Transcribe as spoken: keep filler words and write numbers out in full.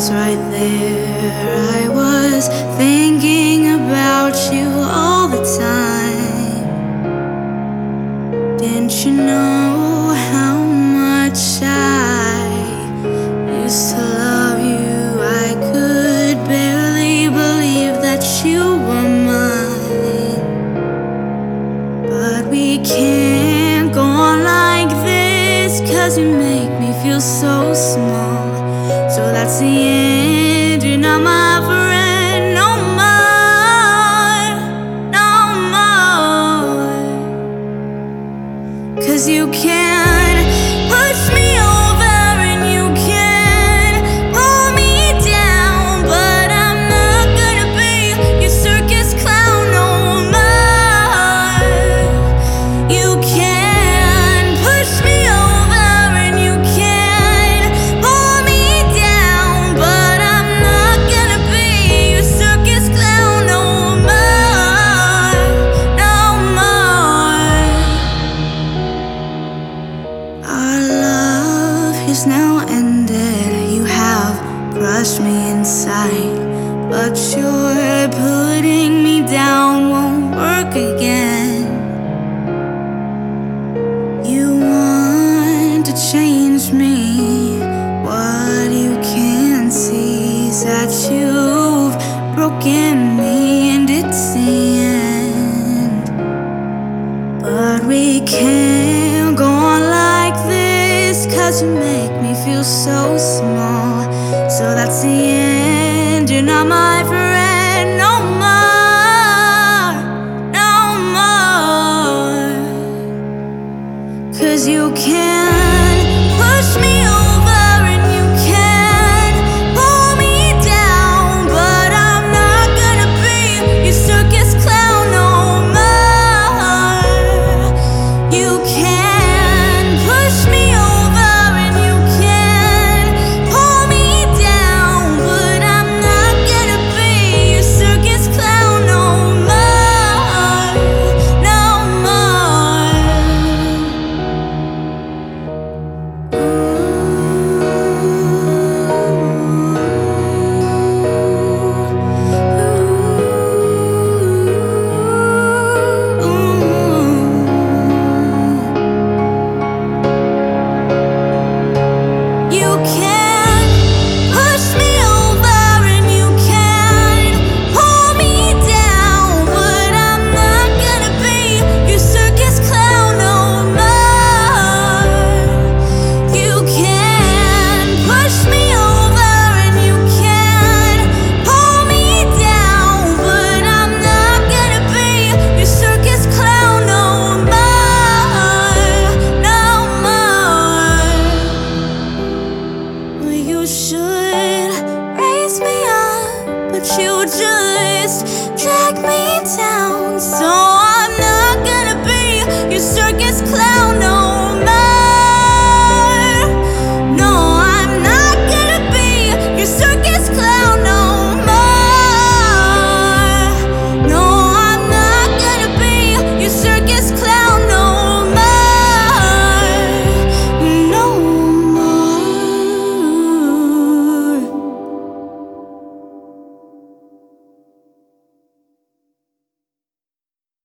was right there. I was thinking about you all the time. Didn't you know how much I used to love you? I could barely believe that you were mine. But we can't go on like this, 'cause you make me feel so small. So that's the end, you're not my friend no more, no more. 'Cause you can push me over and you can pull me down, but I'm not gonna be your circus clown no more. You can push me over and you can pull me down, but I'm not gonna be your circus clown no more, no more. Our love is now ended. You have crushed me inside, but you're putting me down won't work again. You want to change me. What you can't see is that you've broken me, and it's the end. But we can't go on like this, 'cause you make me feel so small. So that's the end, you're not my friend no more, no more. 'Cause you can push me over and you can pull me down, but I'm not gonna be your circus clown no more. You can push me over and you can pull me down, but I'm not gonna be your circus clown no more, no more. You can push me over and you can pull me down, but I'm not gonna be your circus clown no more. You can push me over and you can pull me down, but I'm not gonna be your circus clown no more, no more. Well, you should raise me up, but you just drag me down.